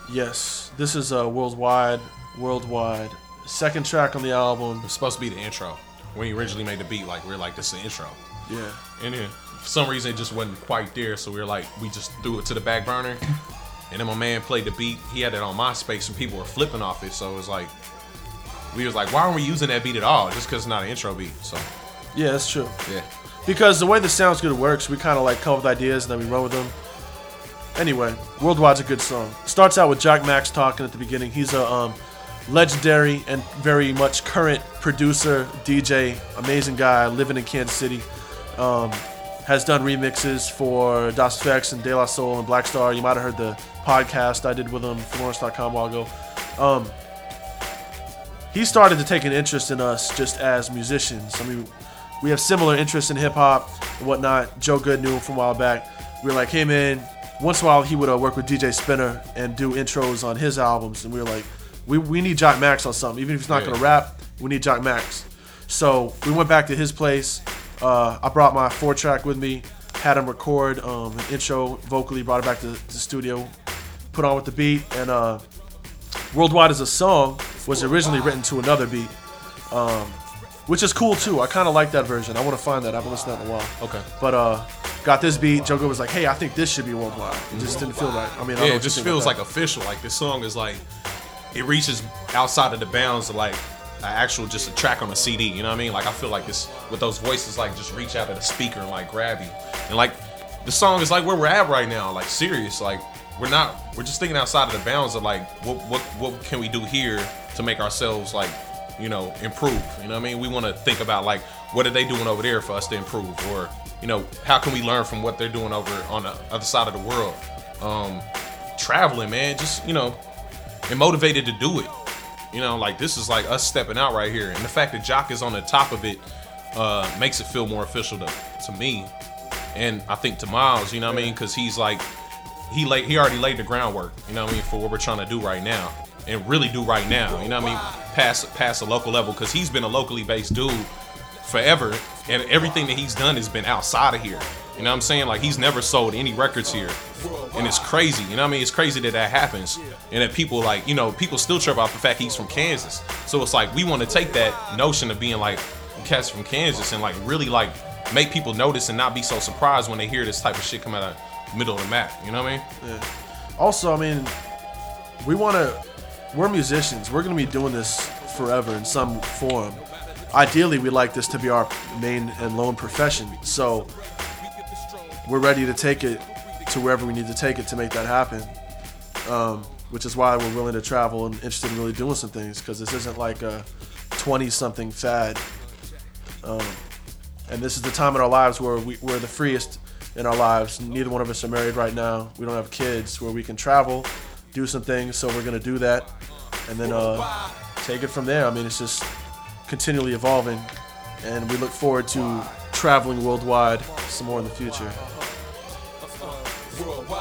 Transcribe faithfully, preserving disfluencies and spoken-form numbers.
Yes, this is a worldwide, worldwide second track on the album. It's supposed to be the intro. When he originally made the beat, like we were like, this is the intro. Yeah. And then for some reason it just wasn't quite there, so we were like, we just threw it to the back burner. And then my man played the beat. He had it on MySpace, and people were flipping off it. So it was like, we was like, why aren't we using that beat at all? Just because it's not an intro beat. So yeah, that's true. Yeah. Because the way the Sounds Good works, we kind of like come up with ideas and then we run with them. Anyway, Worldwide's a good song. Starts out with Jack Max talking at the beginning. He's a um, legendary and very much current producer, D J, amazing guy, living in Kansas City. Um, has done remixes for Das Effects and De La Soul and Black Star. You might have heard the podcast I did with him for Lawrence dot com a while ago. Um, he started to take an interest in us just as musicians. I mean, we have similar interests in hip-hop and whatnot. Joe Good knew him from a while back. We were like, hey, man, once in a while he would uh, work with D J Spinner and do intros on his albums. And we were like, we, we need Jock Max on something. Even if he's not yeah. going to rap, we need Jock Max. So we went back to his place. Uh, I brought my four-track with me, had him record um, an intro vocally, brought it back to the studio, put on with the beat. And uh, Worldwide as a song was originally written to another beat. Um, Which is cool too. I kind of like that version. I want to find that. I haven't listened to that in a while. Okay. But uh, got this beat. Joe Good was like, "Hey, I think this should be Worldwide." It just didn't feel right. I mean, I yeah, don't it just feels like official. Like this song is like, it reaches outside of the bounds of like an actual just a track on a C D. You know what I mean? Like I feel like this with those voices like just reach out of the speaker and like grab you. And like the song is like where we're at right now. Like serious. Like we're not. We're just thinking outside of the bounds of like what what what can we do here to make ourselves like, you know, improve. You know what I mean? We want to think about like, what are they doing over there for us to improve? Or, you know, how can we learn from what they're doing over on the other side of the world? Um, traveling, man, just, you know, and motivated to do it. You know, like this is like us stepping out right here. And the fact that Jock is on the top of it uh, makes it feel more official to, to me. And I think to Miles, you know what I mean? Because he's like, he laid, he already laid the groundwork, you know what I mean, for what we're trying to do right now. And really do right now, you know what I mean? Past past a local level, because he's been a locally based dude forever, and everything that he's done has been outside of here. You know what I'm saying? Like he's never sold any records here, and it's crazy. You know what I mean? It's crazy that that happens, and that people like, you know, people still trip off the fact he's from Kansas. So it's like we want to take that notion of being like cats from Kansas and like really like make people notice and not be so surprised when they hear this type of shit come out of the middle of the map. You know what I mean? Yeah. Also, I mean, we want to. We're musicians. We're going to be doing this forever in some form. Ideally, we like this to be our main and lone profession. So we're ready to take it to wherever we need to take it to make that happen. Um, which is why we're willing to travel and interested in really doing some things, because this isn't like a twenty-something fad. Um, and this is the time in our lives where we, we're the freest in our lives. Neither one of us are married right now. We don't have kids, where we can travel, do some things, so we're going to do that, and then uh, take it from there. I mean, it's just continually evolving, and we look forward to traveling worldwide some more in the future.